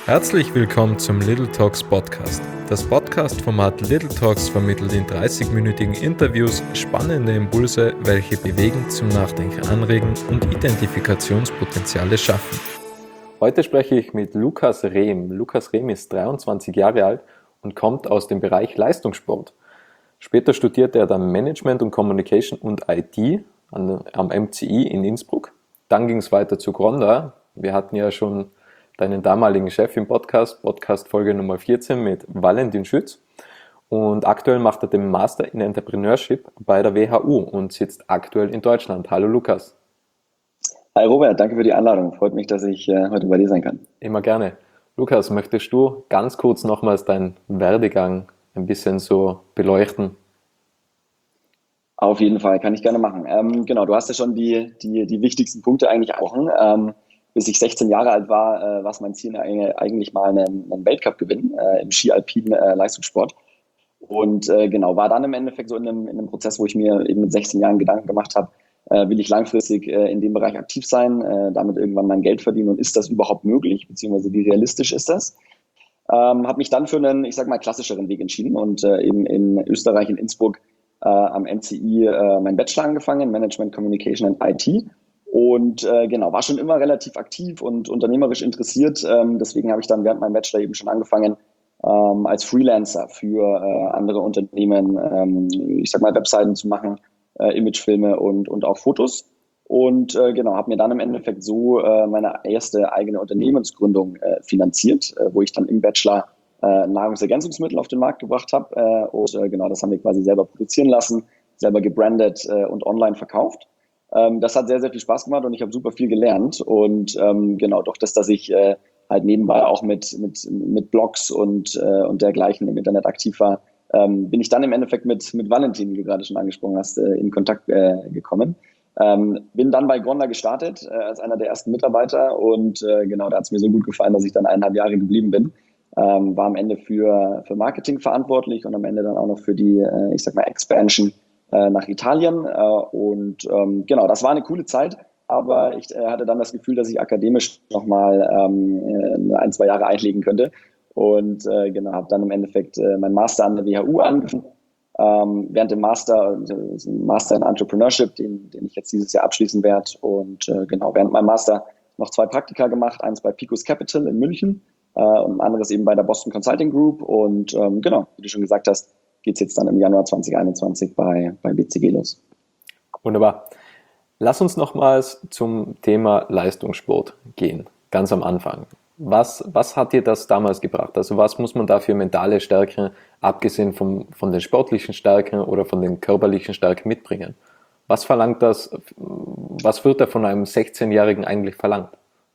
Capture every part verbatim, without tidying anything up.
Herzlich willkommen zum Little Talks Podcast. Das Podcast-Format Little Talks vermittelt in dreißig-minütigen Interviews spannende Impulse, welche bewegen, zum Nachdenken anregen und Identifikationspotenziale schaffen. Heute spreche ich mit Lukas Rehm. Lukas Rehm ist dreiundzwanzig Jahre alt und kommt aus dem Bereich Leistungssport. Später studierte er dann Management und Communication und I T an, am M C I in Innsbruck. Dann ging es weiter zu Gronda. Wir hatten ja schon deinen damaligen Chef im Podcast, Podcast Folge Nummer vierzehn mit Valentin Schütz. Und aktuell macht er den Master in Entrepreneurship bei der W H U und sitzt aktuell in Deutschland. Hallo Lukas. Hi Robert, danke für die Einladung. Freut mich, dass ich äh, heute bei dir sein kann. Immer gerne. Lukas, möchtest du ganz kurz nochmals deinen Werdegang ein bisschen so beleuchten? Auf jeden Fall, kann ich gerne machen. Ähm, genau, du hast ja schon die, die, die wichtigsten Punkte eigentlich angesprochen. Ähm, bis ich sechzehn Jahre alt war, äh, war es mein Ziel, eigentlich mal einen, einen Weltcup gewinnen äh, im Ski-Alpinen äh, Leistungssport. Und äh, genau, war dann im Endeffekt so in einem, in einem Prozess, wo ich mir eben mit sechzehn Jahren Gedanken gemacht habe, äh, will ich langfristig äh, in dem Bereich aktiv sein, äh, damit irgendwann mein Geld verdienen und ist das überhaupt möglich, beziehungsweise wie realistisch ist das? Ähm, habe mich dann für einen, ich sag mal, klassischeren Weg entschieden und äh, eben in Österreich, in Innsbruck, äh, am M C I äh, meinen Bachelor angefangen, Management, Communication and I T. Und äh, genau, war schon immer relativ aktiv und unternehmerisch interessiert. Ähm, deswegen habe ich dann während meinem Bachelor eben schon angefangen, ähm, als Freelancer für äh, andere Unternehmen, ähm, ich sag mal, Webseiten zu machen, äh, Imagefilme und, und auch Fotos. Und äh, genau, habe mir dann im Endeffekt so äh, meine erste eigene Unternehmensgründung äh, finanziert, äh, wo ich dann im Bachelor äh, Nahrungsergänzungsmittel auf den Markt gebracht habe. Äh, und äh, genau, das haben wir quasi selber produzieren lassen, selber gebrandet äh, und online verkauft. Ähm, das hat sehr, sehr viel Spaß gemacht und ich habe super viel gelernt. Und ähm, genau, durch das, dass ich äh, halt nebenbei auch mit, mit, mit Blogs und, äh, und dergleichen im Internet aktiv war, ähm, bin ich dann im Endeffekt mit, mit Valentin, wie du gerade schon angesprochen hast, äh, in Kontakt äh, gekommen. Ähm, bin dann bei Gronda gestartet äh, als einer der ersten Mitarbeiter und äh, genau, da hat es mir so gut gefallen, dass ich dann eineinhalb Jahre geblieben bin. Ähm, war am Ende für, für Marketing verantwortlich und am Ende dann auch noch für die, äh, ich sag mal, Expansion äh, nach Italien. Äh, und ähm, genau, das war eine coole Zeit, aber ich äh, hatte dann das Gefühl, dass ich akademisch nochmal ähm, äh, ein, zwei Jahre einlegen könnte. Und äh, genau, habe dann im Endeffekt äh, meinen Master an der W H U angefangen. Ähm, während dem Master, äh, Master in Entrepreneurship, den, den ich jetzt dieses Jahr abschließen werde. Und äh, genau, während meinem Master noch zwei Praktika gemacht, eins bei Picos Capital in München äh, und ein anderes eben bei der Boston Consulting Group. Und ähm, genau, wie du schon gesagt hast, geht es jetzt dann im Januar zwanzig einundzwanzig bei, bei B C G los. Wunderbar. Lass uns nochmals zum Thema Leistungssport gehen, ganz am Anfang. Was, was hat dir das damals gebracht? Also was muss man da für mentale Stärke, abgesehen vom, von den sportlichen Stärken oder von den körperlichen Stärken mitbringen? Was verlangt das, was wird da von einem sechzehnjährigen eigentlich verlangt?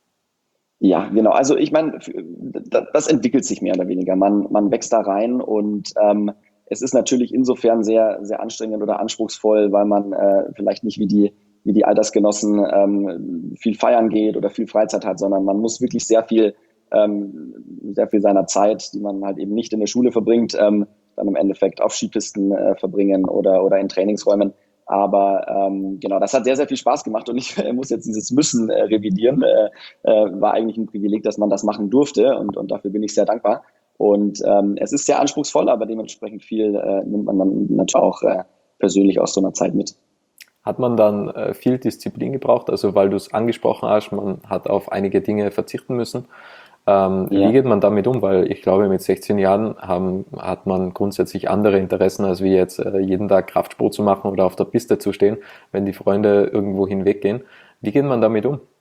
Ja, genau. Also ich meine, das entwickelt sich mehr oder weniger. Man, man wächst da rein und ähm, es ist natürlich insofern sehr, sehr anstrengend oder anspruchsvoll, weil man äh, vielleicht nicht wie die, wie die Altersgenossen ähm, viel feiern geht oder viel Freizeit hat, sondern man muss wirklich sehr viel, ähm, sehr viel seiner Zeit, die man halt eben nicht in der Schule verbringt, ähm, dann im Endeffekt auf Skipisten äh, verbringen oder, oder in Trainingsräumen. Aber ähm, genau, das hat sehr, sehr viel Spaß gemacht und ich äh, muss jetzt dieses Müssen äh, revidieren. Äh, äh, war eigentlich ein Privileg, dass man das machen durfte und, und dafür bin ich sehr dankbar. Und ähm, es ist sehr anspruchsvoll, aber dementsprechend viel äh, nimmt man dann natürlich auch äh, persönlich aus so einer Zeit mit. Hat man dann äh, viel Disziplin gebraucht? Also weil du es angesprochen hast, man hat auf einige Dinge verzichten müssen. Ähm, ja. Wie geht man damit um? Weil ich glaube, mit sechzehn Jahren haben, hat man grundsätzlich andere Interessen, als wie jetzt äh, jeden Tag Kraftsport zu machen oder auf der Piste zu stehen, wenn die Freunde irgendwo hinweggehen. Wie geht man damit um?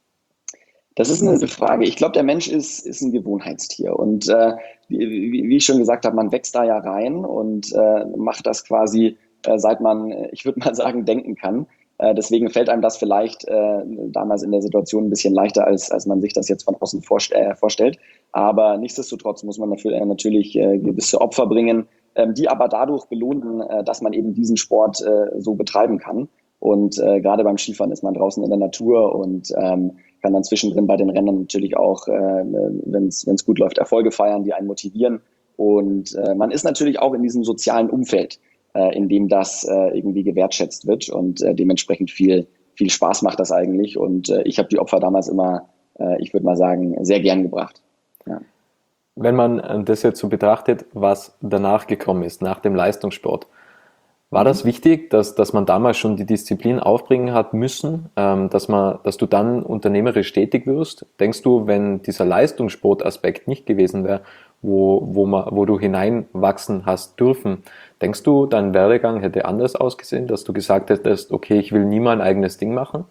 Das ist eine Frage. Ich glaube, der Mensch ist, ist ein Gewohnheitstier. Und äh, wie, wie ich schon gesagt habe, man wächst da ja rein und äh, macht das quasi, äh, seit man, ich würde mal sagen, denken kann. Äh, deswegen fällt einem das vielleicht äh, damals in der Situation ein bisschen leichter, als, als man sich das jetzt von außen vorst- äh, vorstellt. Aber nichtsdestotrotz muss man dafür äh, natürlich äh, gewisse Opfer bringen, ähm, die aber dadurch belohnen, äh, dass man eben diesen Sport äh, so betreiben kann. Und äh, gerade beim Skifahren ist man draußen in der Natur und ähm, kann dann zwischendrin bei den Rennen natürlich auch, äh, wenn es gut läuft, Erfolge feiern, die einen motivieren. Und äh, man ist natürlich auch in diesem sozialen Umfeld, äh, in dem das äh, irgendwie gewertschätzt wird und äh, dementsprechend viel, viel Spaß macht das eigentlich. Und äh, ich habe die Opfer damals immer, äh, ich würde mal sagen, sehr gern gebracht. Ja. Wenn man das jetzt so betrachtet, was danach gekommen ist, nach dem Leistungssport, war das wichtig, dass, dass man damals schon die Disziplin aufbringen hat müssen, ähm, dass man, dass du dann unternehmerisch tätig wirst? Denkst du, wenn dieser Leistungssportaspekt nicht gewesen wäre, wo, wo, man, wo du hineinwachsen hast dürfen, denkst du, dein Werdegang hätte anders ausgesehen, dass du gesagt hättest, okay, ich will nie mein eigenes Ding machen?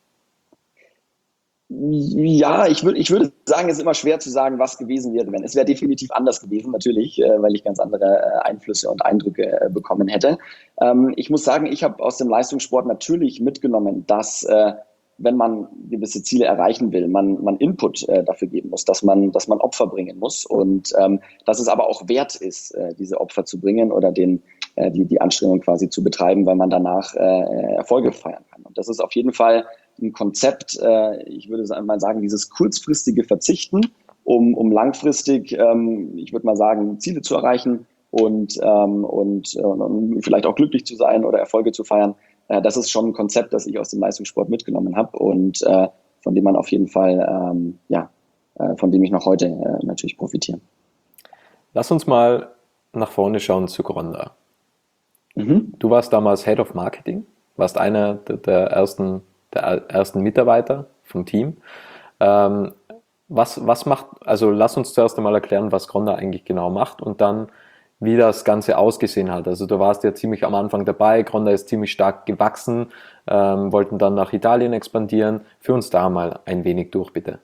Ja, ich würde ich würde sagen, es ist immer schwer zu sagen, was gewesen wäre, wenn. Es wäre definitiv anders gewesen, natürlich, äh, weil ich ganz andere äh, Einflüsse und Eindrücke äh, bekommen hätte. Ähm, ich muss sagen, ich habe aus dem Leistungssport natürlich mitgenommen, dass äh, wenn man gewisse Ziele erreichen will, man, man Input äh, dafür geben muss, dass man, dass man Opfer bringen muss und ähm, dass es aber auch wert ist, äh, diese Opfer zu bringen oder den, äh, die, die Anstrengung quasi zu betreiben, weil man danach äh, Erfolge feiern kann. Und das ist auf jeden Fall ein Konzept, äh, ich würde mal sagen, dieses kurzfristige Verzichten, um, um langfristig, ähm, ich würde mal sagen, Ziele zu erreichen und, ähm, und, äh, und vielleicht auch glücklich zu sein oder Erfolge zu feiern. Äh, das ist schon ein Konzept, das ich aus dem Leistungssport mitgenommen habe und äh, von dem man auf jeden Fall, ähm, ja, äh, von dem ich noch heute äh, natürlich profitiere. Lass uns mal nach vorne schauen zu Gronda. Mhm. Du warst damals Head of Marketing, warst einer der, der ersten der ersten Mitarbeiter vom Team. Ähm, was, was macht, also lass uns zuerst einmal erklären, was Gronda eigentlich genau macht und dann, wie das Ganze ausgesehen hat. Also du warst ja ziemlich am Anfang dabei, Gronda ist ziemlich stark gewachsen, ähm, wollten dann nach Italien expandieren. Führ uns da mal ein wenig durch, bitte.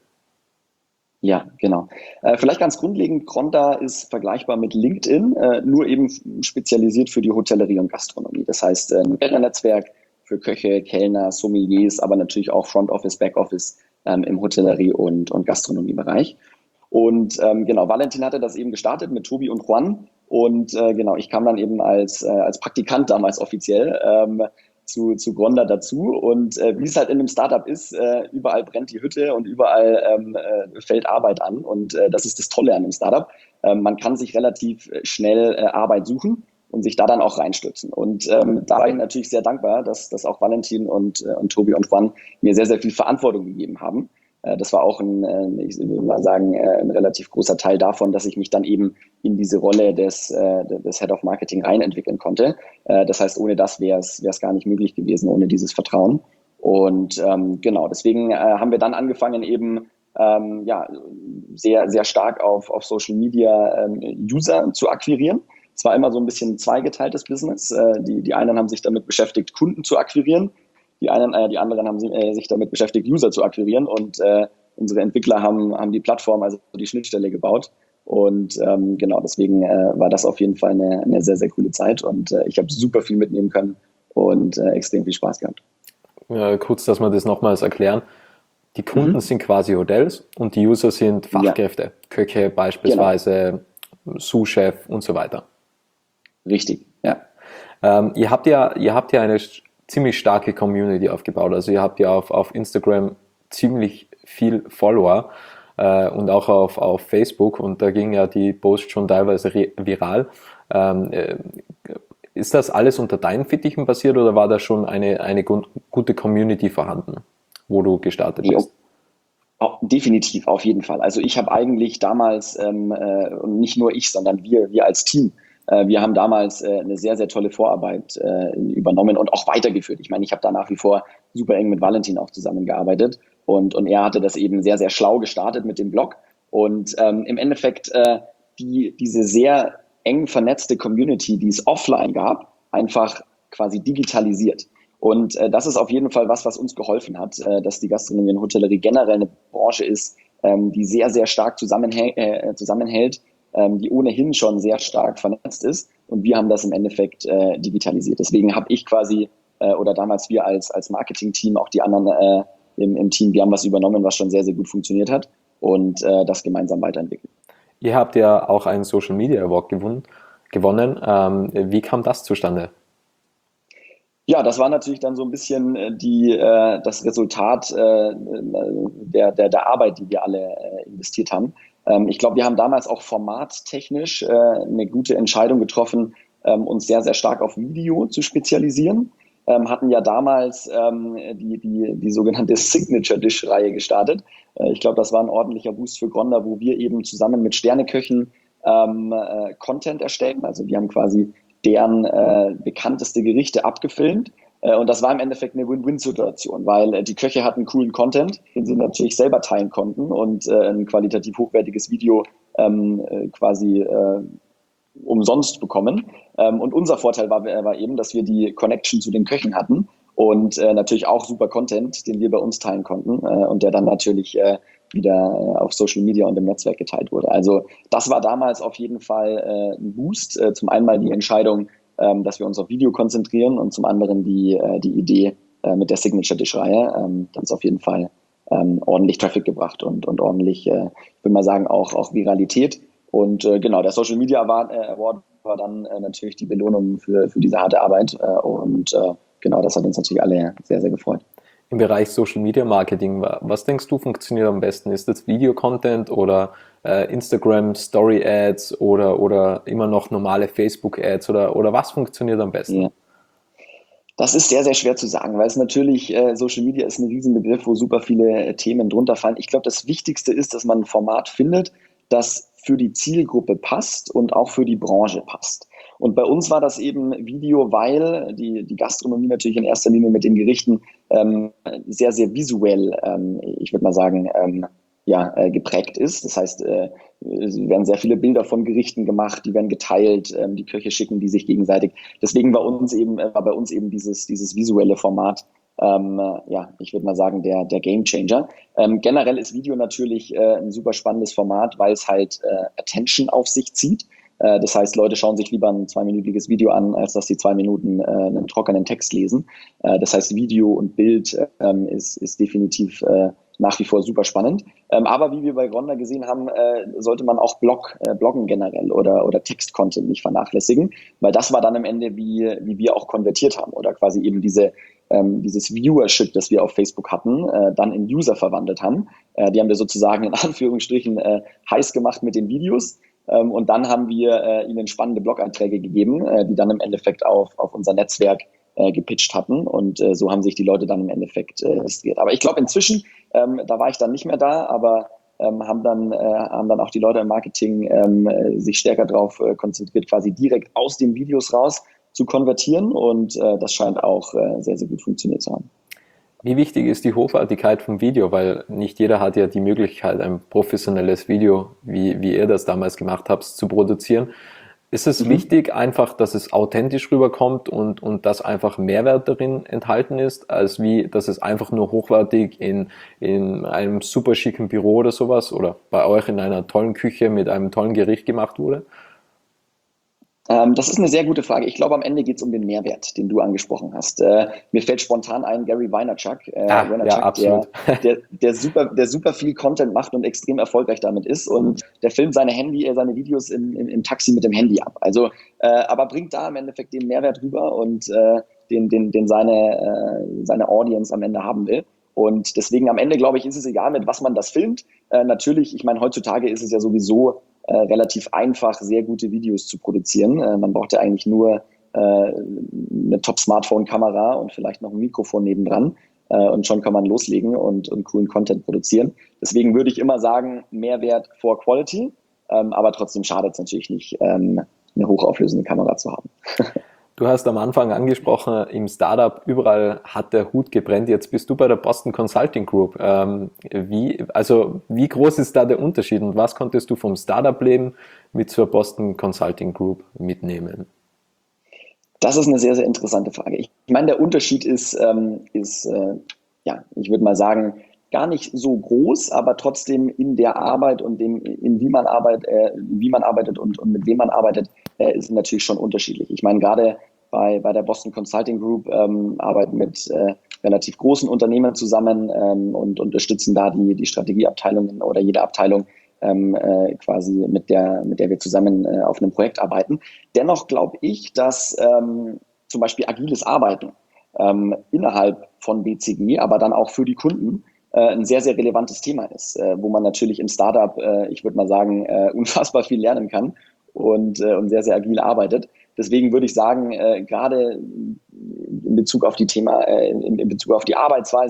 Ja, genau. Äh, vielleicht ganz grundlegend, Gronda ist vergleichbar mit LinkedIn, äh, nur eben spezialisiert für die Hotellerie und Gastronomie. Das heißt, ein Netzwerk für Köche, Kellner, Sommeliers, aber natürlich auch Front Office, Back Office ähm, im Hotellerie- und, und Gastronomiebereich. Und ähm, genau, Valentin hatte das eben gestartet mit Tobi und Juan. Und äh, genau, ich kam dann eben als, äh, als Praktikant damals offiziell ähm, zu, zu Gronda dazu. Und äh, wie es halt in einem Startup ist, äh, überall brennt die Hütte und überall ähm, äh, fällt Arbeit an. Und äh, das ist das Tolle an einem Startup. Ähm, man kann sich relativ schnell äh, Arbeit suchen und sich da dann auch reinstürzen. Und ähm, da war ich natürlich sehr dankbar, dass, dass auch Valentin und, äh, und Tobi und Juan mir sehr, sehr viel Verantwortung gegeben haben. Äh, das war auch ein, äh, ich würde mal sagen, äh, ein relativ großer Teil davon, dass ich mich dann eben in diese Rolle des, äh, des Head of Marketing reinentwickeln konnte. Äh, das heißt, ohne das wäre es wäre es gar nicht möglich gewesen, ohne dieses Vertrauen. Und ähm, genau, deswegen äh, haben wir dann angefangen, eben ähm, ja, sehr, sehr stark auf, auf Social Media ähm, User zu akquirieren. Es war immer so ein bisschen ein zweigeteiltes Business. Äh, die, die einen haben sich damit beschäftigt, Kunden zu akquirieren. Die, einen, äh, die anderen haben sich, äh, sich damit beschäftigt, User zu akquirieren. Und äh, unsere Entwickler haben, haben die Plattform, also die Schnittstelle gebaut. Und ähm, genau, deswegen äh, war das auf jeden Fall eine, eine sehr, sehr coole Zeit. Und äh, ich habe super viel mitnehmen können und äh, extrem viel Spaß gehabt. Ja, kurz, dass wir das nochmals erklären. Die Kunden mhm. sind quasi Hotels und die User sind Fachkräfte, ja. Köche beispielsweise, genau. Sous-Chef und so weiter. Richtig, ja. Ähm, ihr habt ja, ihr habt ja eine ziemlich starke Community aufgebaut. Also ihr habt ja auf, auf Instagram ziemlich viel Follower äh, und auch auf, auf Facebook und da ging ja die Post schon teilweise viral. Ähm, äh, ist das alles unter deinen Fittichen passiert oder war da schon eine, eine gute Community vorhanden, wo du gestartet jo. bist? Oh, definitiv, auf jeden Fall. Also ich habe eigentlich damals, ähm, äh, und nicht nur ich, sondern wir, wir als Team, äh, wir haben damals äh, eine sehr, sehr tolle Vorarbeit äh, übernommen und auch weitergeführt. Ich meine, ich habe da nach wie vor super eng mit Valentin auch zusammengearbeitet und, und er hatte das eben sehr, sehr schlau gestartet mit dem Blog und ähm, im Endeffekt äh, die, diese sehr eng vernetzte Community, die es offline gab, einfach quasi digitalisiert. Und äh, das ist auf jeden Fall was, was uns geholfen hat, äh, dass die Gastronomie und Hotellerie generell eine Branche ist, ähm, die sehr, sehr stark zusammenhält, äh, zusammenhält ähm, die ohnehin schon sehr stark vernetzt ist. Und wir haben das im Endeffekt äh, digitalisiert. Deswegen habe ich quasi, äh, oder damals wir als, als Marketing-Team, auch die anderen äh, im, im Team, wir haben was übernommen, was schon sehr, sehr gut funktioniert hat und äh, das gemeinsam weiterentwickelt. Ihr habt ja auch einen Social Media Award gewonnen. gewonnen. Ähm, wie kam das zustande? Ja, das war natürlich dann so ein bisschen die, äh, das Resultat äh, der, der, der Arbeit, die wir alle äh, investiert haben. Ähm, ich glaube, wir haben damals auch formattechnisch äh, eine gute Entscheidung getroffen, ähm, uns sehr, sehr stark auf Video zu spezialisieren. Ähm, hatten ja damals ähm, die, die, die sogenannte Signature Dish Reihe gestartet. Äh, ich glaube, das war ein ordentlicher Boost für Gronder, wo wir eben zusammen mit Sterneköchen ähm, äh, Content erstellen. Also wir haben quasi deren äh, bekannteste Gerichte abgefilmt. Äh, und das war im Endeffekt eine Win-Win-Situation, weil äh, die Köche hatten coolen Content, den sie natürlich selber teilen konnten und äh, ein qualitativ hochwertiges Video ähm, äh, quasi äh, umsonst bekommen. Ähm, und unser Vorteil war, war eben, dass wir die Connection zu den Köchen hatten und äh, natürlich auch super Content, den wir bei uns teilen konnten äh, und der dann natürlich äh, wieder äh, auf Social Media und im Netzwerk geteilt wurde. Also das war damals auf jeden Fall äh, ein Boost. Äh, zum einen mal die Entscheidung, ähm, dass wir uns auf Video konzentrieren und zum anderen die, äh, die Idee äh, mit der Signature-Dish-Reihe. Ähm, das ist auf jeden Fall ähm, ordentlich Traffic gebracht und, und ordentlich, äh, ich würde mal sagen, auch, auch Viralität. Und äh, genau, der Social Media Award, äh, Award war dann äh, natürlich die Belohnung für, für diese harte Arbeit. Äh, und äh, genau, das hat uns natürlich alle sehr, sehr gefreut. Im Bereich Social Media Marketing, was denkst du funktioniert am besten? Ist das Video-Content oder äh, Instagram Story Ads oder, oder immer noch normale Facebook Ads oder, oder was funktioniert am besten? Ja. Das ist sehr, sehr schwer zu sagen, weil es natürlich, äh, Social Media ist ein Riesenbegriff, wo super viele äh, Themen drunter fallen. Ich glaube, das Wichtigste ist, dass man ein Format findet, das für die Zielgruppe passt und auch für die Branche passt. Und bei uns war das eben Video, weil die, die Gastronomie natürlich in erster Linie mit den Gerichten ähm, sehr, sehr visuell, ähm, ich würde mal sagen, ähm, ja, äh, geprägt ist. Das heißt, äh, es werden sehr viele Bilder von Gerichten gemacht, die werden geteilt, ähm, die Köche schicken die sich gegenseitig. Deswegen war uns eben, äh, war bei uns eben dieses, dieses visuelle Format, ähm, äh, ja, ich würde mal sagen, der, der Gamechanger. Ähm, generell ist Video natürlich äh, ein super spannendes Format, weil es halt äh, Attention auf sich zieht. Äh, das heißt, Leute schauen sich lieber ein zweiminütiges Video an, als dass sie zwei Minuten äh, einen trockenen Text lesen. Äh, das heißt, Video und Bild äh, ist, ist definitiv äh, nach wie vor super spannend. Ähm, aber wie wir bei Gronder gesehen haben, äh, sollte man auch Blog, äh, Bloggen generell oder, oder Text-Content nicht vernachlässigen, weil das war dann am Ende, wie, wie wir auch konvertiert haben oder quasi eben diese, ähm, dieses Viewership, das wir auf Facebook hatten, äh, dann in User verwandelt haben. Äh, die haben wir sozusagen in Anführungsstrichen äh, heiß gemacht mit den Videos. Ähm, und dann haben wir äh, ihnen spannende Blog-Einträge gegeben, äh, die dann im Endeffekt auf, auf unser Netzwerk äh, gepitcht hatten. Und äh, so haben sich die Leute dann im Endeffekt äh, registriert. Aber ich glaube inzwischen, ähm, da war ich dann nicht mehr da, aber ähm, haben, dann, äh, haben dann auch die Leute im Marketing ähm, äh, sich stärker darauf äh, konzentriert, quasi direkt aus den Videos raus zu konvertieren. Und äh, das scheint auch äh, sehr, sehr gut funktioniert zu haben. Wie wichtig ist die Hochwertigkeit vom Video? Weil nicht jeder hat ja die Möglichkeit, ein professionelles Video, wie, wie ihr das damals gemacht habt, zu produzieren. Ist es mhm. wichtig einfach, dass es authentisch rüberkommt und, und dass einfach Mehrwert darin enthalten ist, als wie, dass es einfach nur hochwertig in, in einem super schicken Büro oder sowas oder bei euch in einer tollen Küche mit einem tollen Gericht gemacht wurde? Ähm, das ist eine sehr gute Frage. Ich glaube, am Ende geht es um den Mehrwert, den du angesprochen hast. Äh, mir fällt spontan ein Gary Vaynerchuk, äh, ah, Vaynerchuk ja, absolut. der, der, der, super, der super viel Content macht und extrem erfolgreich damit ist. Und der filmt seine Handy, äh, seine Videos im, im, im Taxi mit dem Handy ab. Also, äh, aber bringt da im Endeffekt den Mehrwert rüber und äh, den, den, den seine, äh, seine Audience am Ende haben will. Und deswegen am Ende, glaube ich, ist es egal, mit was man das filmt. Äh, natürlich, ich meine, heutzutage ist es ja sowieso Äh, relativ einfach, sehr gute Videos zu produzieren. Äh, man braucht ja eigentlich nur äh, eine Top-Smartphone-Kamera und vielleicht noch ein Mikrofon nebendran äh, und schon kann man loslegen und, und coolen Content produzieren. Deswegen würde ich immer sagen, Mehrwert vor Quality, ähm, aber trotzdem schadet es natürlich nicht, ähm, eine hochauflösende Kamera zu haben. Du hast am Anfang angesprochen, im Startup überall hat der Hut gebrennt. Jetzt bist du bei der Boston Consulting Group. Ähm, wie, also wie groß ist da der Unterschied und was konntest du vom Startup-Leben mit zur Boston Consulting Group mitnehmen? Das ist eine sehr, sehr interessante Frage. Ich meine, der Unterschied ist, ähm, ist äh, ja, ich würde mal sagen, gar nicht so groß, aber trotzdem in der Arbeit und dem, in wie man arbeitet, äh, wie man arbeitet und, und mit wem man arbeitet, äh, ist natürlich schon unterschiedlich. Ich meine, gerade bei, bei der Boston Consulting Group ähm, arbeiten mit äh, relativ großen Unternehmen zusammen ähm, und unterstützen da die, die Strategieabteilungen oder jede Abteilung ähm, äh, quasi mit der, mit der wir zusammen äh, auf einem Projekt arbeiten. Dennoch glaube ich, dass ähm, zum Beispiel agiles Arbeiten ähm, innerhalb von B C G, aber dann auch für die Kunden ein sehr, sehr relevantes Thema ist, wo man natürlich im Startup, ich würde mal sagen, unfassbar viel lernen kann und, und sehr, sehr agil arbeitet. Deswegen würde ich sagen, gerade in Bezug auf die Thema, in Bezug auf die Arbeitsweise,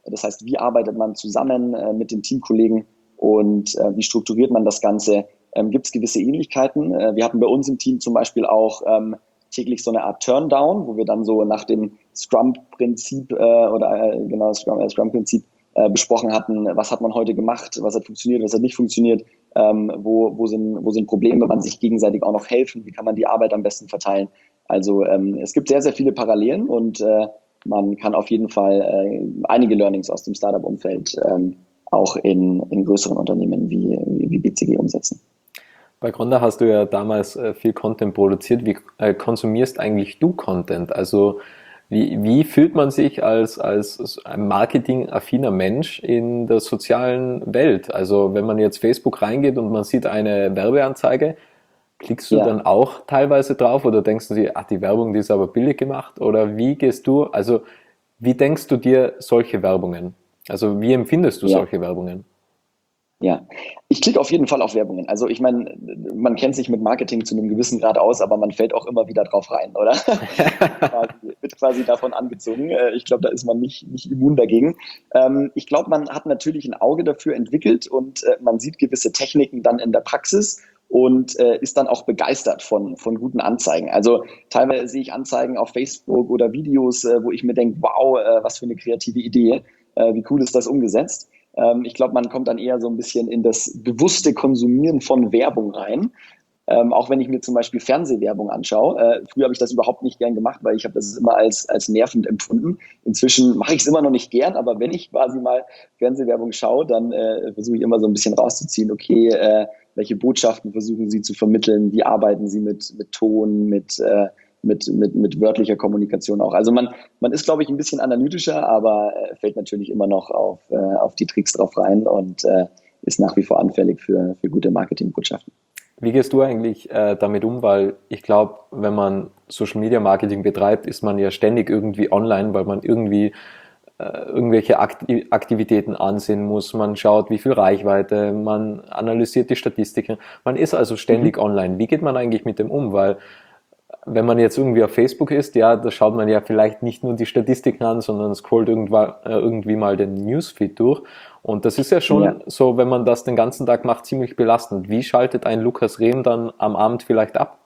Das heißt, wie arbeitet man zusammen äh, mit den Teamkollegen und äh, wie strukturiert man das Ganze? Ähm, Gibt es gewisse Ähnlichkeiten? Äh, wir hatten bei uns im Team zum Beispiel auch ähm, täglich so eine Art Turndown, wo wir dann so nach dem Scrum-Prinzip äh, oder äh, genau Scrum, äh, Scrum-Prinzip äh, besprochen hatten, was hat man heute gemacht, was hat funktioniert, was hat nicht funktioniert, ähm, wo, wo, sind, wo sind Probleme, wenn man sich gegenseitig auch noch helfen, wie kann man die Arbeit am besten verteilen. Also ähm, es gibt sehr, sehr viele Parallelen und äh, man kann auf jeden Fall äh, einige Learnings aus dem Startup-Umfeld ähm, auch in, in größeren Unternehmen wie, wie B C G umsetzen. Bei Gronda hast du ja damals äh, viel Content produziert. Wie äh, konsumierst eigentlich du Content? Also wie, wie fühlt man sich als, als ein marketingaffiner Mensch in der sozialen Welt? Also wenn man jetzt Facebook reingeht und man sieht eine Werbeanzeige, klickst du ja. dann auch teilweise drauf oder denkst du dir, ach, die Werbung, die ist aber billig gemacht? Oder wie gehst du, also wie denkst du dir solche Werbungen? Also wie empfindest du ja. solche Werbungen? Ja, ich klicke auf jeden Fall auf Werbungen. Also ich meine, man kennt sich mit Marketing zu einem gewissen Grad aus, aber man fällt auch immer wieder drauf rein, oder? Wird quasi davon angezogen. Ich glaube, da ist man nicht, nicht immun dagegen. Ich glaube, man hat natürlich ein Auge dafür entwickelt und man sieht gewisse Techniken dann in der Praxis und äh, ist dann auch begeistert von, von guten Anzeigen. Also teilweise sehe ich Anzeigen auf Facebook oder Videos, äh, wo ich mir denke, wow, äh, was für eine kreative Idee, äh, wie cool ist das umgesetzt. Ähm, ich glaube, man kommt dann eher so ein bisschen in das bewusste Konsumieren von Werbung rein. Ähm, auch wenn ich mir zum Beispiel Fernsehwerbung anschaue. Äh, früher habe ich das überhaupt nicht gern gemacht, weil ich habe das immer als, als nervend empfunden. Inzwischen mache ich es immer noch nicht gern, aber wenn ich quasi mal Fernsehwerbung schaue, dann äh, versuche ich immer so ein bisschen rauszuziehen, okay, äh, welche Botschaften versuchen Sie zu vermitteln, wie arbeiten Sie mit, mit Ton, mit, äh, mit, mit, mit wörtlicher Kommunikation auch. Also man, man ist, glaube ich, ein bisschen analytischer, aber äh, fällt natürlich immer noch auf, äh, auf die Tricks drauf rein und äh, ist nach wie vor anfällig für, für gute Marketingbotschaften. Wie gehst du eigentlich äh, damit um? Weil ich glaube, wenn man Social Media Marketing betreibt, ist man ja ständig irgendwie online, weil man irgendwie äh, irgendwelche Akti- Aktivitäten ansehen muss. Man schaut, wie viel Reichweite, man analysiert die Statistiken. Man ist also ständig mhm. online. Wie geht man eigentlich mit dem um? Weil wenn man jetzt irgendwie auf Facebook ist, ja, da schaut man ja vielleicht nicht nur die Statistiken an, sondern scrollt irgendwann, äh, irgendwie mal den Newsfeed durch. Und das ist ja schon ja. so, wenn man das den ganzen Tag macht, ziemlich belastend. Wie schaltet ein Lukas Rehm dann am Abend vielleicht ab?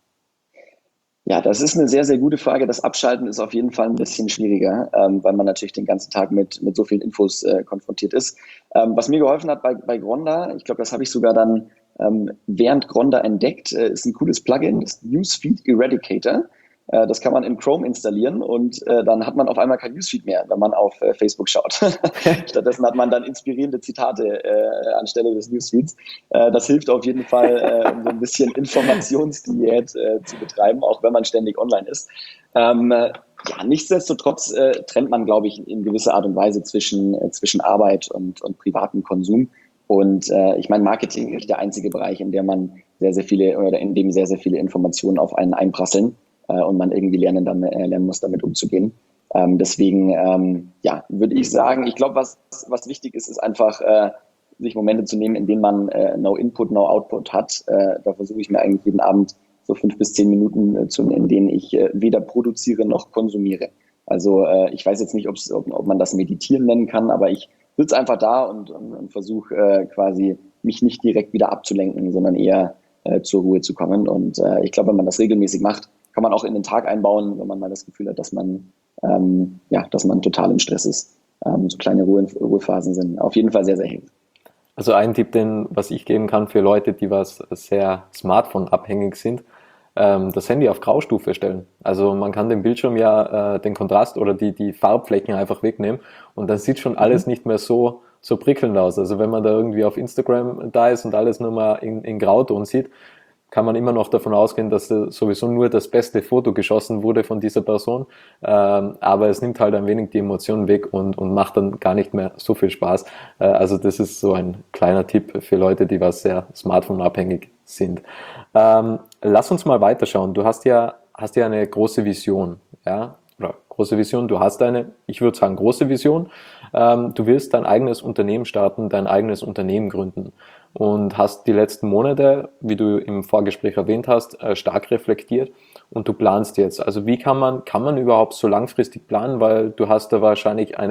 Ja, das ist eine sehr, sehr gute Frage. Das Abschalten ist auf jeden Fall ein bisschen schwieriger, ähm, weil man natürlich den ganzen Tag mit, mit so vielen Infos äh, konfrontiert ist. Ähm, was mir geholfen hat bei, bei Gronda, ich glaube, das habe ich sogar dann ähm, während Gronda entdeckt, äh, ist ein cooles Plugin, das Newsfeed Eradicator. Äh, das kann man in Chrome installieren und äh, dann hat man auf einmal kein Newsfeed mehr, wenn man auf äh, Facebook schaut. Stattdessen hat man dann inspirierende Zitate äh, anstelle des Newsfeeds. Äh, das hilft auf jeden Fall, äh, um so ein bisschen Informationsdiät äh, zu betreiben, auch wenn man ständig online ist. Ähm, äh, ja, nichtsdestotrotz äh, trennt man, glaube ich, in gewisser Art und Weise zwischen, äh, zwischen Arbeit und, und privatem Konsum. Und äh, ich meine, Marketing ist der einzige Bereich, in dem man sehr, sehr viele oder in dem sehr, sehr viele Informationen auf einen einprasseln äh, und man irgendwie lernen, damit, äh, lernen muss, damit umzugehen. Ähm, deswegen, ähm, ja, würde ich sagen, ich glaube, was, was wichtig ist, ist einfach, äh, sich Momente zu nehmen, in denen man äh, no Input, no Output hat. Äh, da versuche ich mir eigentlich jeden Abend so fünf bis zehn Minuten äh, zu nehmen, in denen ich äh, weder produziere noch konsumiere. Also äh, ich weiß jetzt nicht, ob's, ob, ob man das Meditieren nennen kann, aber ich sitze einfach da und, und, und versuche äh, quasi mich nicht direkt wieder abzulenken, sondern eher äh, zur Ruhe zu kommen. Und äh, ich glaube, wenn man das regelmäßig macht, kann man auch in den Tag einbauen, wenn man mal das Gefühl hat, dass man ähm, ja, dass man total im Stress ist. Ähm, so kleine Ruhe, Ruhephasen sind auf jeden Fall sehr, sehr hilfreich. Also ein Tipp, den was ich geben kann für Leute, die was sehr Smartphone-abhängig sind, ähm, das Handy auf Graustufe stellen. Also man kann den Bildschirm ja äh, den Kontrast oder die die Farbflecken einfach wegnehmen und dann sieht schon alles mhm. nicht mehr so so prickelnd aus. Also wenn man da irgendwie auf Instagram da ist und alles nur mal in, in Grauton sieht, kann man immer noch davon ausgehen, dass sowieso nur das beste Foto geschossen wurde von dieser Person, ähm, aber es nimmt halt ein wenig die Emotionen weg und, und macht dann gar nicht mehr so viel Spaß. Äh, also das ist so ein kleiner Tipp für Leute, die was sehr Smartphone-abhängig sind. Ähm, lass uns mal weiterschauen. Du hast ja, hast ja eine große Vision, ja, oder große Vision, du hast eine, ich würde sagen, große Vision. Ähm, du willst dein eigenes Unternehmen starten, dein eigenes Unternehmen gründen. Und hast die letzten Monate, wie du im Vorgespräch erwähnt hast, stark reflektiert und du planst jetzt. Also wie kann man, kann man überhaupt so langfristig planen, weil du hast da wahrscheinlich eine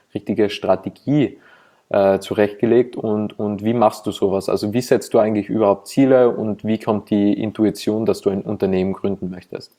richtige Strategie äh, zurechtgelegt und, und wie machst du sowas? Also wie setzt du eigentlich überhaupt Ziele und wie kommt die Intuition, dass du ein Unternehmen gründen möchtest?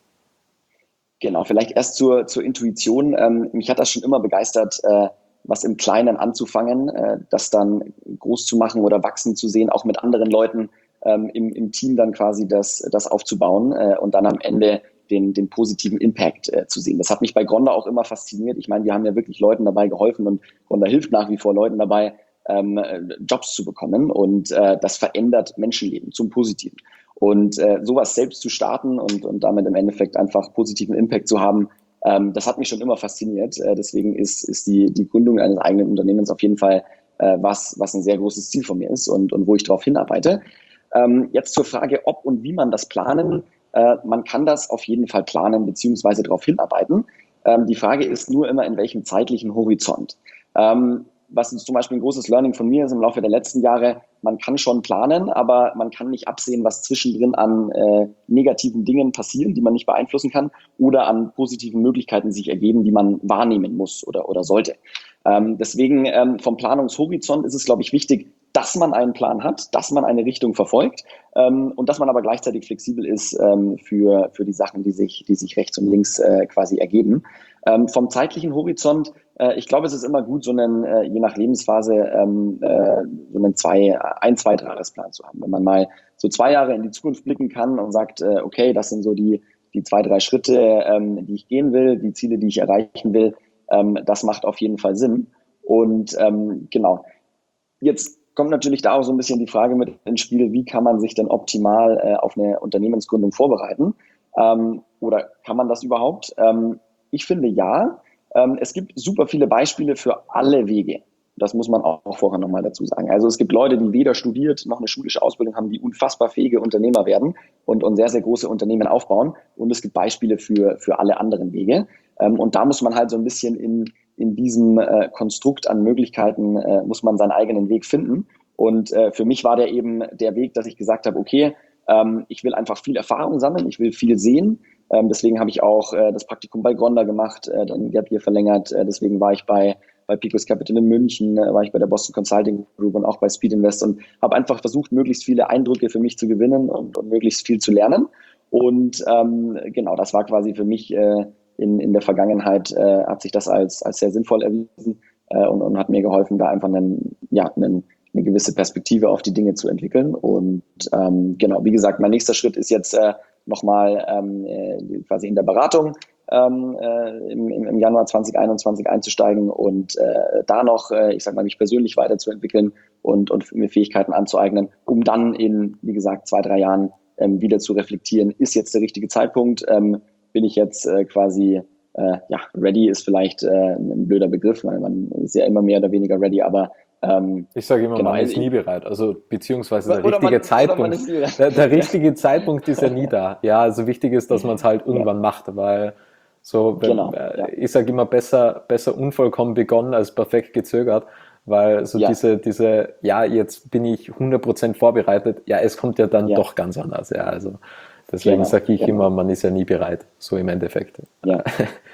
Genau, vielleicht erst zur, zur Intuition. Ähm, mich hat das schon immer begeistert, äh, was im Kleinen anzufangen, äh, das dann groß zu machen oder wachsen zu sehen, auch mit anderen Leuten ähm, im, im Team dann quasi das, das aufzubauen äh, und dann am Ende den, den positiven Impact äh, zu sehen. Das hat mich bei Gronda auch immer fasziniert. Ich meine, wir haben ja wirklich Leuten dabei geholfen und Gronda hilft nach wie vor Leuten dabei, ähm, Jobs zu bekommen und äh, das verändert Menschenleben zum Positiven. Und äh, sowas selbst zu starten und, und damit im Endeffekt einfach positiven Impact zu haben, ähm, das hat mich schon immer fasziniert. Äh, deswegen ist, ist die, die Gründung eines eigenen Unternehmens auf jeden Fall äh, was, was ein sehr großes Ziel von mir ist und, und wo ich darauf hinarbeite. Ähm, jetzt zur Frage, ob und wie man das planen. Äh, man kann das auf jeden Fall planen beziehungsweise darauf hinarbeiten. Ähm, die Frage ist nur immer, in welchem zeitlichen Horizont. Ähm, was zum Beispiel ein großes Learning von mir ist im Laufe der letzten Jahre, man kann schon planen, aber man kann nicht absehen, was zwischendrin an äh, negativen Dingen passieren, die man nicht beeinflussen kann oder an positiven Möglichkeiten sich ergeben, die man wahrnehmen muss oder, oder sollte. Ähm, deswegen ähm, vom Planungshorizont ist es, glaube ich, wichtig, dass man einen Plan hat, dass man eine Richtung verfolgt ähm, und dass man aber gleichzeitig flexibel ist ähm, für, für die Sachen, die sich, die sich rechts und links äh, quasi ergeben. Ähm, vom zeitlichen Horizont, äh, ich glaube, es ist immer gut, so einen, äh, je nach Lebensphase, ähm, äh, so einen zwei, ein, zwei, Jahresplan zu haben. Wenn man mal so zwei Jahre in die Zukunft blicken kann und sagt, äh, okay, das sind so die, die zwei, drei Schritte, ähm, die ich gehen will, die Ziele, die ich erreichen will, ähm, das macht auf jeden Fall Sinn. Und ähm, genau, jetzt kommt natürlich da auch so ein bisschen die Frage mit ins Spiel, wie kann man sich denn optimal äh, auf eine Unternehmensgründung vorbereiten? Ähm, oder kann man das überhaupt? Ähm, ich finde ja. Ähm, es gibt super viele Beispiele für alle Wege. Das muss man auch vorher nochmal dazu sagen. Also es gibt Leute, die weder studiert noch eine schulische Ausbildung haben, die unfassbar fähige Unternehmer werden und, und sehr, sehr große Unternehmen aufbauen. Und es gibt Beispiele für, für alle anderen Wege. Ähm, und da muss man halt so ein bisschen in, in diesem äh, Konstrukt an Möglichkeiten, äh, muss man seinen eigenen Weg finden. Und äh, für mich war der eben der Weg, dass ich gesagt habe, okay, ähm, ich will einfach viel Erfahrung sammeln, ich will viel sehen. Ähm, deswegen habe ich auch äh, das Praktikum bei Gronda gemacht, äh, dann Gap Year verlängert. Äh, deswegen war ich bei bei Picos Capital in München, äh, war ich bei der Boston Consulting Group und auch bei Speed Invest und habe einfach versucht, möglichst viele Eindrücke für mich zu gewinnen und, und möglichst viel zu lernen. Und ähm, genau, das war quasi für mich äh, in, in der Vergangenheit, äh, hat sich das als, als sehr sinnvoll erwiesen äh, und, und hat mir geholfen, da einfach einen, ja, einen, eine gewisse Perspektive auf die Dinge zu entwickeln. Und ähm, genau, wie gesagt, mein nächster Schritt ist jetzt äh, nochmal ähm, äh, quasi in der Beratung ähm, äh, im, im Januar zwanzig einundzwanzig einzusteigen und äh, da noch, äh, ich sag mal, mich persönlich weiterzuentwickeln und, und mir Fähigkeiten anzueignen, um dann in, wie gesagt, zwei, drei Jahren ähm, wieder zu reflektieren, ist jetzt der richtige Zeitpunkt, ähm, bin ich jetzt äh, quasi, äh, ja, ready ist vielleicht äh, ein blöder Begriff, weil man ist ja immer mehr oder weniger ready, aber ähm, ich sage immer, genau, man ist nie bereit, also beziehungsweise der richtige man, Zeitpunkt, der, der richtige ja. Zeitpunkt ist ja nie da. Ja, also wichtig ist, dass man es halt irgendwann ja. macht, weil so, wenn, genau, äh, ja. ich sage immer, besser, besser unvollkommen begonnen als perfekt gezögert, weil so ja. diese, diese, ja, jetzt bin ich hundert Prozent vorbereitet, ja, es kommt ja dann ja. doch ganz anders, ja, also deswegen genau, sage ich genau. immer, man ist ja nie bereit, so im Endeffekt. Ja.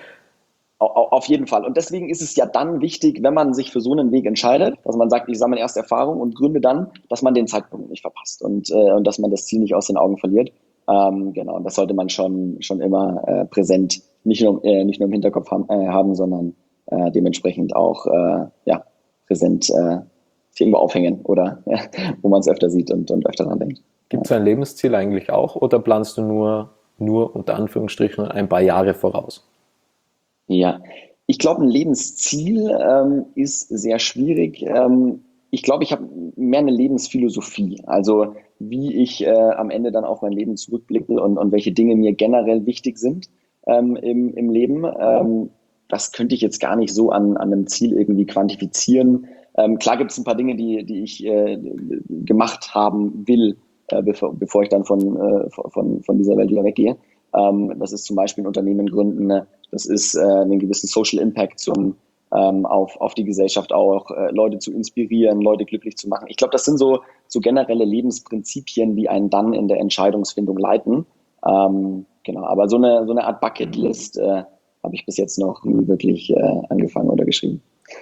Auf jeden Fall. Und deswegen ist es ja dann wichtig, wenn man sich für so einen Weg entscheidet, dass man sagt, ich sammle erst Erfahrung und gründe dann, dass man den Zeitpunkt nicht verpasst und, äh, und dass man das Ziel nicht aus den Augen verliert. Ähm, genau, und das sollte man schon, schon immer äh, präsent, nicht nur, äh, nicht nur im Hinterkopf haben, äh, haben sondern äh, dementsprechend auch äh, ja, präsent äh, irgendwo aufhängen oder ja, wo man es öfter sieht und, und öfter dran denkt. Gibt es ein Lebensziel eigentlich auch oder planst du nur, nur unter Anführungsstrichen ein paar Jahre voraus? Ja, ich glaube, ein Lebensziel ähm, ist sehr schwierig. Ähm, ich glaube, ich habe mehr eine Lebensphilosophie, also wie ich äh, am Ende dann auf mein Leben zurückblicke und, und welche Dinge mir generell wichtig sind ähm, im, im Leben. Ähm, das könnte ich jetzt gar nicht so an, an einem Ziel irgendwie quantifizieren. Ähm, klar gibt es ein paar Dinge, die, die ich äh, gemacht haben will, äh, bevor, bevor ich dann von, äh, von, von dieser Welt wieder weggehe. Ähm, das ist zum Beispiel ein Unternehmen gründen, das ist äh, einen gewissen Social Impact zum, ähm, auf, auf die Gesellschaft auch, äh, Leute zu inspirieren, Leute glücklich zu machen. Ich glaube, das sind so, so generelle Lebensprinzipien, die einen dann in der Entscheidungsfindung leiten. Ähm, genau, aber so eine, so eine Art Bucketlist äh, habe ich bis jetzt noch nie wirklich äh, angefangen oder geschrieben.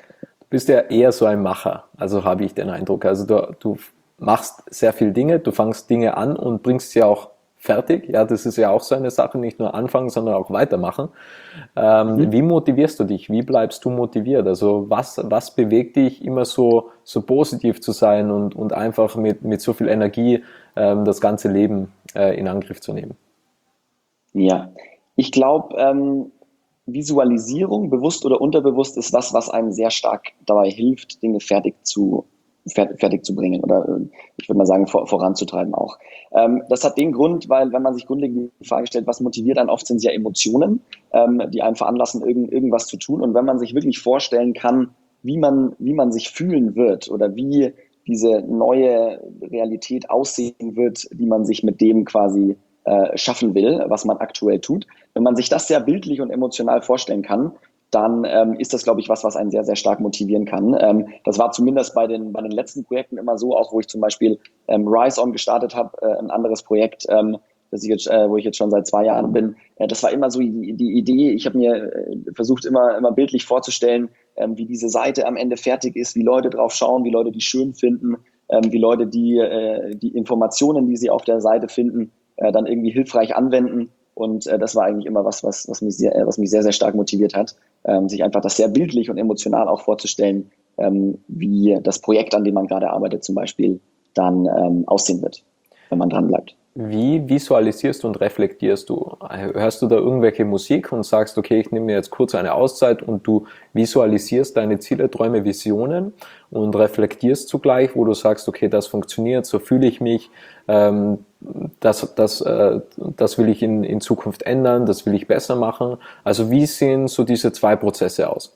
bist ja eher so ein Macher, also habe ich den Eindruck. Also du, du machst sehr viele Dinge, du fangst Dinge an und bringst sie auch fertig. Ja, das ist ja auch so eine Sache, nicht nur anfangen, sondern auch weitermachen. Ähm, Mhm. wie motivierst du dich? Wie bleibst du motiviert? Also was, was bewegt dich, immer so, so positiv zu sein und, und einfach mit, mit so viel Energie ähm, das ganze Leben äh, in Angriff zu nehmen? Ja, ich glaube, ähm, Visualisierung, bewusst oder unterbewusst, ist was, was einem sehr stark dabei hilft, Dinge fertig zu, fer fertig zu bringen oder äh, ich würde mal sagen, vor, voranzutreiben auch. Ähm, das hat den Grund, weil wenn man sich grundlegend die Frage stellt, was motiviert einen, oft sind es ja Emotionen, ähm, die einen veranlassen, irgend, irgendwas zu tun. Und wenn man sich wirklich vorstellen kann, wie man, wie man sich fühlen wird oder wie diese neue Realität aussehen wird, die man sich mit dem quasi äh, schaffen will, was man aktuell tut. Wenn man sich das sehr bildlich und emotional vorstellen kann, dann ähm, ist das, glaube ich, was, was einen sehr, sehr stark motivieren kann. Ähm, das war zumindest bei den, bei den letzten Projekten immer so, auch wo ich zum Beispiel ähm, Rise On gestartet habe, äh, ein anderes Projekt, ähm, das ich jetzt, äh, wo ich jetzt schon seit zwei Jahren bin. Äh, das war immer so die, die Idee. Ich habe mir äh, versucht, immer, immer bildlich vorzustellen, ähm, wie diese Seite am Ende fertig ist, wie Leute drauf schauen, wie Leute die schön finden, ähm, wie Leute die, äh, die Informationen, die sie auf der Seite finden, äh, dann irgendwie hilfreich anwenden. Und äh, das war eigentlich immer was, was, was, mich sehr, äh, was mich sehr, sehr stark motiviert hat, ähm, sich einfach das sehr bildlich und emotional auch vorzustellen, ähm, wie das Projekt, an dem man gerade arbeitet, zum Beispiel dann ähm, aussehen wird, wenn man dran bleibt. Wie visualisierst du und reflektierst du? Hörst du da irgendwelche Musik und sagst, okay, ich nehme mir jetzt kurz eine Auszeit und du visualisierst deine Ziele, Träume, Visionen und reflektierst zugleich, wo du sagst, okay, das funktioniert, so fühle ich mich, ähm, das, das, äh, das will ich in, in Zukunft ändern, das will ich besser machen. Also wie sehen so diese zwei Prozesse aus?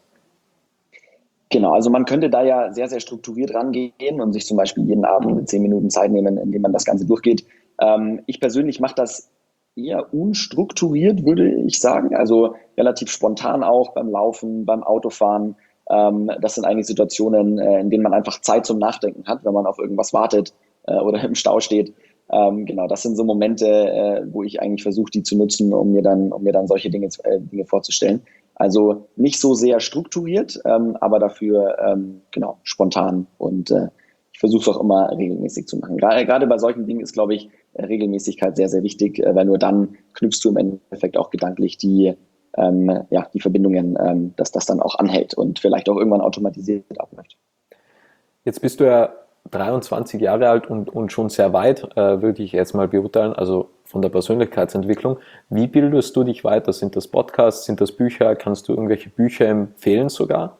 Genau, also man könnte da ja sehr, sehr strukturiert rangehen und sich zum Beispiel jeden Abend zehn Minuten Zeit nehmen, indem man das Ganze durchgeht. Ähm, ich persönlich mache das eher unstrukturiert, würde ich sagen. Also relativ spontan auch beim Laufen, beim Autofahren. Ähm, das sind eigentlich Situationen, äh, in denen man einfach Zeit zum Nachdenken hat, wenn man auf irgendwas wartet äh, oder im Stau steht. Ähm, genau, das sind so Momente, äh, wo ich eigentlich versuche, die zu nutzen, um mir dann, um mir dann solche Dinge, äh, Dinge vorzustellen. Also nicht so sehr strukturiert, ähm, aber dafür ähm, genau spontan. Und äh, ich versuche es auch immer regelmäßig zu machen. Gerade, gerade bei solchen Dingen ist, glaube ich, Regelmäßigkeit sehr, sehr wichtig, äh, weil nur dann knüpfst du im Endeffekt auch gedanklich die, ähm, ja, die Verbindungen, ähm, dass das dann auch anhält und vielleicht auch irgendwann automatisiert abläuft. Jetzt bist du ja dreiundzwanzig Jahre alt und, und schon sehr weit, äh, würde ich jetzt mal beurteilen, also von der Persönlichkeitsentwicklung. Wie bildest du dich weiter? Sind das Podcasts, sind das Bücher? Kannst du irgendwelche Bücher empfehlen sogar?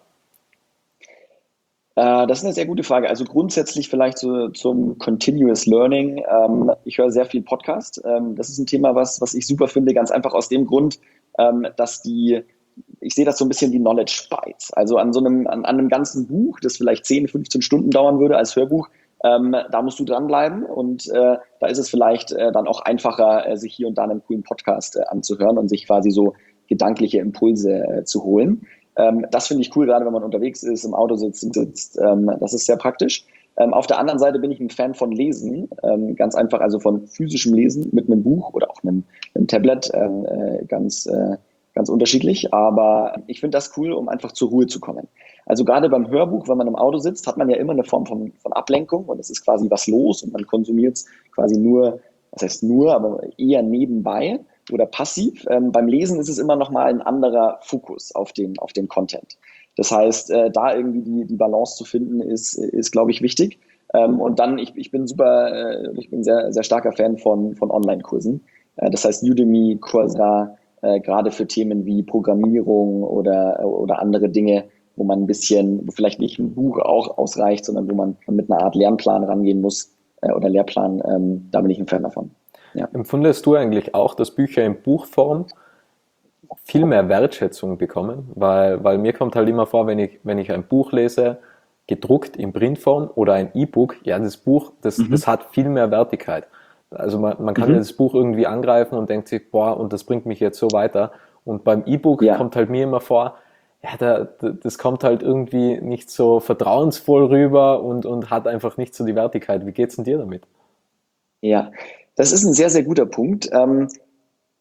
Äh, das ist eine sehr gute Frage. Also grundsätzlich vielleicht so, zum Continuous Learning. Ähm, ich höre sehr viel Podcast. Ähm, das ist ein Thema, was, was ich super finde, ganz einfach aus dem Grund, ähm, dass die ich sehe das so ein bisschen wie Knowledge Bites. Also an so einem, an, an einem ganzen Buch, das vielleicht zehn, fünfzehn Stunden dauern würde als Hörbuch, ähm, da musst du dranbleiben und äh, da ist es vielleicht äh, dann auch einfacher, äh, sich hier und da einen coolen Podcast äh, anzuhören und sich quasi so gedankliche Impulse äh, zu holen. Ähm, das finde ich cool, gerade wenn man unterwegs ist, im Auto sitzt, sitzt ähm, das ist sehr praktisch. Ähm, auf der anderen Seite bin ich ein Fan von Lesen, ähm, ganz einfach, also von physischem Lesen mit einem Buch oder auch einem, einem Tablet, ähm, äh, ganz äh, ganz unterschiedlich, aber ich finde das cool, um einfach zur Ruhe zu kommen. Also gerade beim Hörbuch, wenn man im Auto sitzt, hat man ja immer eine Form von, von Ablenkung und es ist quasi was los und man konsumiert es quasi nur, was heißt nur, aber eher nebenbei oder passiv. Ähm, beim Lesen ist es immer nochmal ein anderer Fokus auf den, auf den Content. Das heißt, äh, da irgendwie die, die Balance zu finden, ist, ist glaube ich, wichtig. Ähm, und dann, ich, ich bin super, äh, ich bin sehr, sehr starker Fan von, von Online-Kursen. Äh, das heißt Udemy, Coursera, äh, gerade für Themen wie Programmierung oder, oder andere Dinge, wo man ein bisschen, wo vielleicht nicht ein Buch auch ausreicht, sondern wo man mit einer Art Lernplan rangehen muss äh, oder Lehrplan, ähm, da bin ich ein Fan davon. Ja. Empfindest du eigentlich auch, dass Bücher in Buchform viel mehr Wertschätzung bekommen? Weil, weil mir kommt halt immer vor, wenn ich, wenn ich ein Buch lese, gedruckt in Printform oder ein E-Book, ja, das Buch, das, mhm. das hat viel mehr Wertigkeit. Also man, man kann mhm. ja das Buch irgendwie angreifen und denkt sich, boah, und das bringt mich jetzt so weiter. Und beim E-Book ja. kommt halt mir immer vor, ja, da, das kommt halt irgendwie nicht so vertrauensvoll rüber und, und hat einfach nicht so die Wertigkeit. Wie geht's denn dir damit? Ja, das ist ein sehr, sehr guter Punkt. Ähm,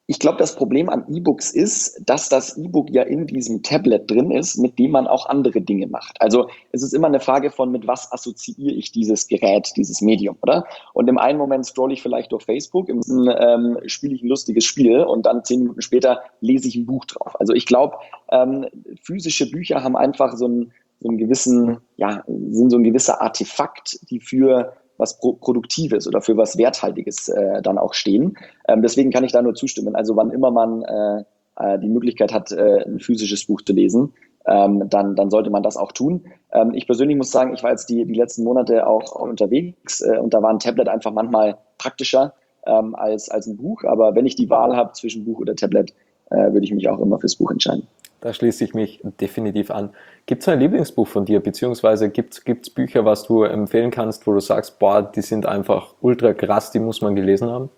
Ich glaube, das Problem an E-Books ist, dass das E-Book ja in diesem Tablet drin ist, mit dem man auch andere Dinge macht. Also es ist immer eine Frage von, mit was assoziiere ich dieses Gerät, dieses Medium, oder? Und im einen Moment scrolle ich vielleicht durch Facebook, im ähm, spiele ich ein lustiges Spiel und dann zehn Minuten später lese ich ein Buch drauf. Also ich glaube, ähm, physische Bücher haben einfach so einen, so einen gewissen, ja, sind so ein gewisser Artefakt, die für was Pro- Produktives oder für was Werthaltiges äh, dann auch stehen. Ähm, deswegen kann ich da nur zustimmen. Also wann immer man äh, äh, die Möglichkeit hat, äh, ein physisches Buch zu lesen, ähm, dann, dann sollte man das auch tun. Ähm, ich persönlich muss sagen, ich war jetzt die, die letzten Monate auch, auch unterwegs äh, und da war ein Tablet einfach manchmal praktischer ähm, als, als ein Buch. Aber wenn ich die Wahl habe zwischen Buch oder Tablet, äh, würde ich mich auch immer fürs Buch entscheiden. Da schließe ich mich definitiv an. Gibt es ein Lieblingsbuch von dir, beziehungsweise gibt es Bücher, was du empfehlen kannst, wo du sagst, boah, die sind einfach ultra krass, die muss man gelesen haben?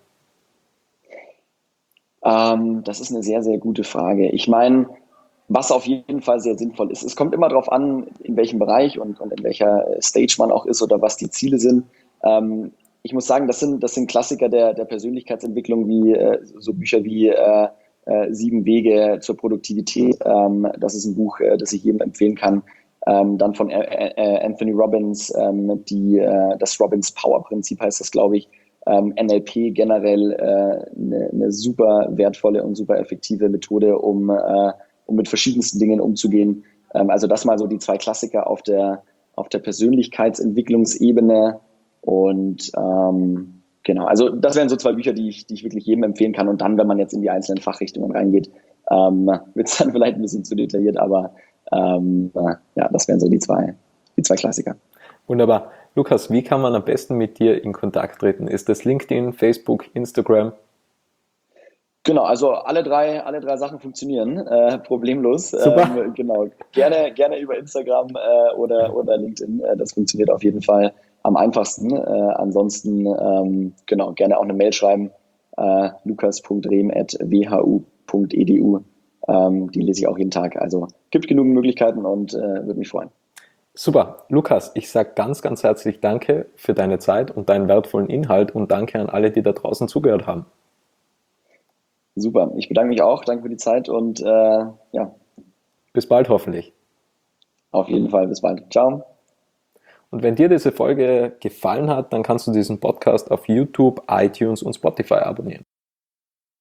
Ähm, das ist eine sehr, sehr gute Frage. Ich meine, was auf jeden Fall sehr sinnvoll ist. Es kommt immer darauf an, in welchem Bereich und, und in welcher Stage man auch ist oder was die Ziele sind. Ähm, ich muss sagen, das sind, das sind Klassiker der, der Persönlichkeitsentwicklung, wie äh, so Bücher wie äh, äh, Sieben Wege zur Produktivität. Ähm, das ist ein Buch, äh, das ich jedem empfehlen kann. Ähm, dann von äh, äh, Anthony Robbins, ähm, die, äh, das Robbins Power Prinzip heißt das, glaube ich. Ähm, N L P generell äh, eine, eine super wertvolle und super effektive Methode, um, äh, um mit verschiedensten Dingen umzugehen. Ähm, also das mal so die zwei Klassiker auf der, auf der Persönlichkeitsentwicklungsebene. Und ähm, genau, also das wären so zwei Bücher, die ich, die ich wirklich jedem empfehlen kann. Und dann, wenn man jetzt in die einzelnen Fachrichtungen reingeht, ähm, wird es dann vielleicht ein bisschen zu detailliert, aber ähm, äh, ja, das wären so die zwei, die zwei Klassiker. Wunderbar. Lukas, wie kann man am besten mit dir in Kontakt treten? Ist das LinkedIn, Facebook, Instagram? Genau, also alle drei, alle drei Sachen funktionieren äh, problemlos. Super. Ähm, genau, gerne, gerne über Instagram äh, oder oder LinkedIn. Äh, das funktioniert auf jeden Fall am einfachsten. Äh, ansonsten ähm, genau gerne auch eine Mail schreiben. Äh, lukas punkt rehm at w h u punkt e d u. Ähm, die lese ich auch jeden Tag. Also gibt genug Möglichkeiten und äh, würde mich freuen. Super. Lukas, ich sage ganz, ganz herzlich Danke für deine Zeit und deinen wertvollen Inhalt und danke an alle, die da draußen zugehört haben. Super. Ich bedanke mich auch. Danke für die Zeit und äh, ja, Bis bald hoffentlich. auf jeden Fall. Bis bald. Ciao. Und wenn dir diese Folge gefallen hat, dann kannst du diesen Podcast auf YouTube, iTunes und Spotify abonnieren.